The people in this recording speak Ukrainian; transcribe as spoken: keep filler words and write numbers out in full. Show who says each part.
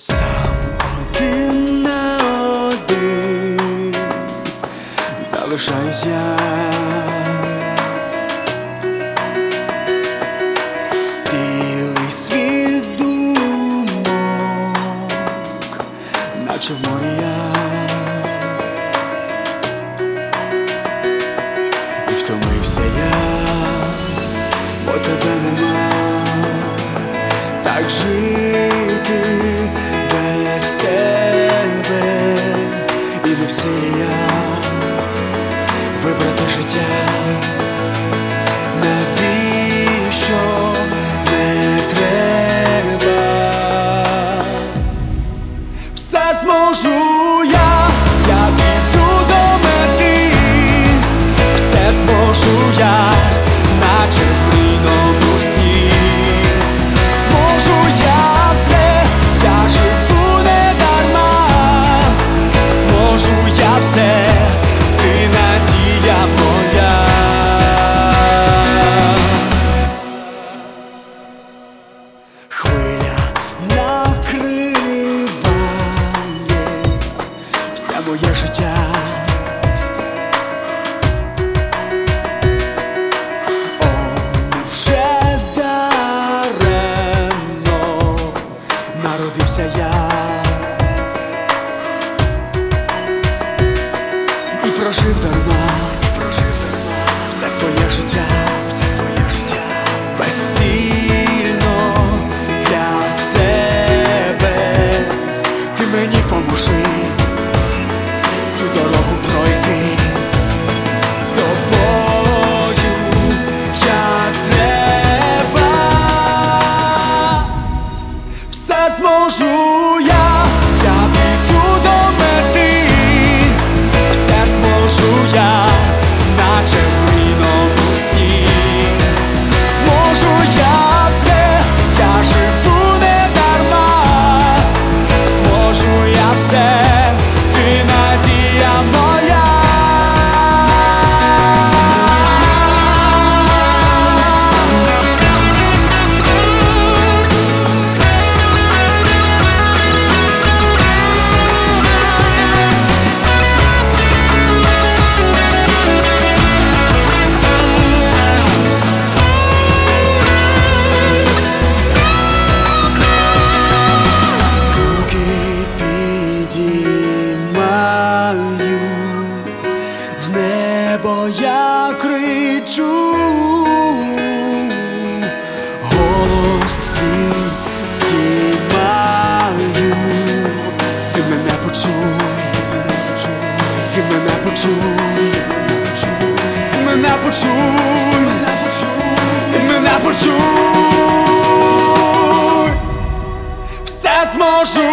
Speaker 1: Сам один на один залишаюсь я. Цілий світ думок, наче в морі я, і втомився я, бо тебе нема. Так жити без тебе, і не в силі я вибрати життя. Навіщо не треба? Все зможу я, я піду до мети. Все зможу я, наче в мрійному сні. Зможу я все, я живу не дарма. Зможу я все, ти надія моя. Хвиля накриває все моє життя. О, невже даремно народився я і прожив дарма все своє життя. Безцільно для себе ти мені поможи цю дорогу пройти з тобою, як треба. Все зможу я, я піду до мети. Все зможу я, наче в мрійному сні. Зможу я все, я живу не дарма. Зможу я все, ти надія моя. Руки підіймаю, в небо я кричу. Голос свій здіймаю. Ти мене почуй, ти мене почуй, ти мене почуй, ти мене почуй. Все зможу